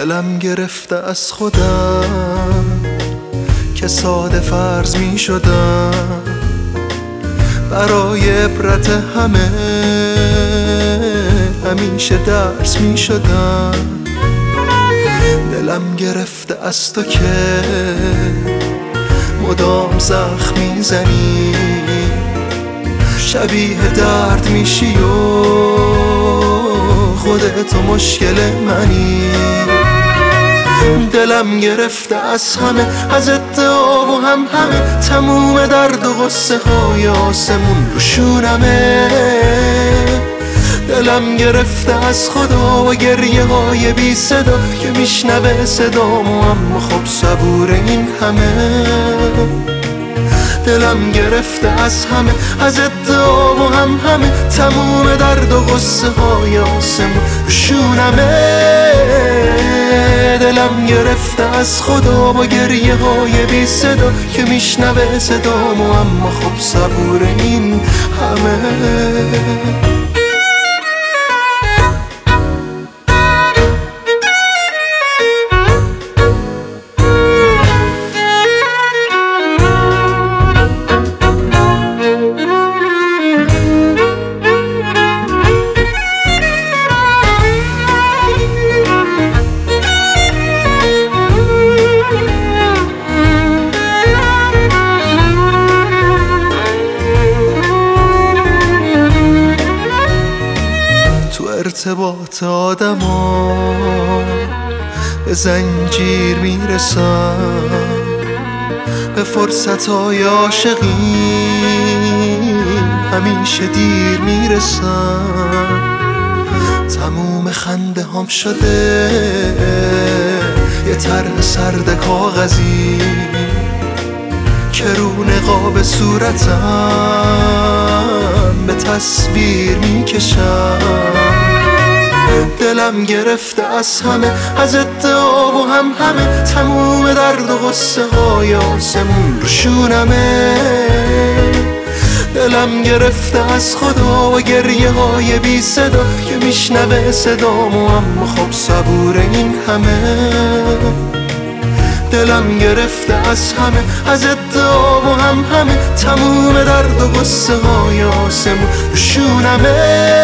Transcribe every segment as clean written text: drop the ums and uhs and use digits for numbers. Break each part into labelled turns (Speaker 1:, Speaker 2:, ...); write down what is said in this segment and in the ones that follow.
Speaker 1: دلم گرفته از خودم که ساده فرض می شدم، برای عبرت همه همیشه درس می شدم. دلم گرفته از تو که مدام زخم می زنی، شبیه درد میشی و خودت مشکل منی. دلم گرفته از همه، از ادعا و همه، تموم درد و غصه های آسمون رو شونمه. دلم گرفته از خدا و گریه های بی صدا که میشنوه صدامو اما خب صبور این همه. دلم گرفته از همه، از ادعا و همه، تموم درد و غصه های آسمون رو شونمه. دلم گرفته از خدا با گریه های بی صدا که میشنوه صدامو اما خب صبور این همه. ارتباط آدما به زنجیر میرسم، به فرصت های عاشقی همیشه دیر میرسم. تموم خنده هم شده یه طرح سرد کاغذی که رو نقاب صورتم به تصویر میکشم. دلم گرفته از همه، از ادعا و همه، تموم درد و غصه های آسمون رو شونمه. دلم گرفته از خدا و گریه های بی صدا که میشنوه صدامو اما خب صبور این همه. دلم گرفته از همه، از ادعا و همه، تموم درد و غصه های آسمون رو شونمه.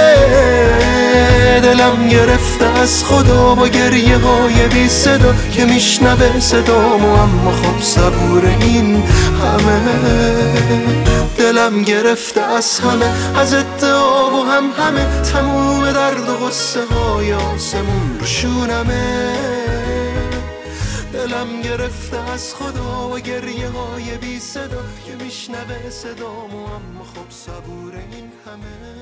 Speaker 1: دلم گرفته از خدا با گریه های بی صدا که میشنوه صدامو اما خب صبور این همه. دلم گرفته از همه، از ادعا و همه، تموم درد و غصه های آسمون رو شونمه. دلم گرفته از خدا و گریه های بی صدا که میشنوه صدامو اما خب صبور این همه.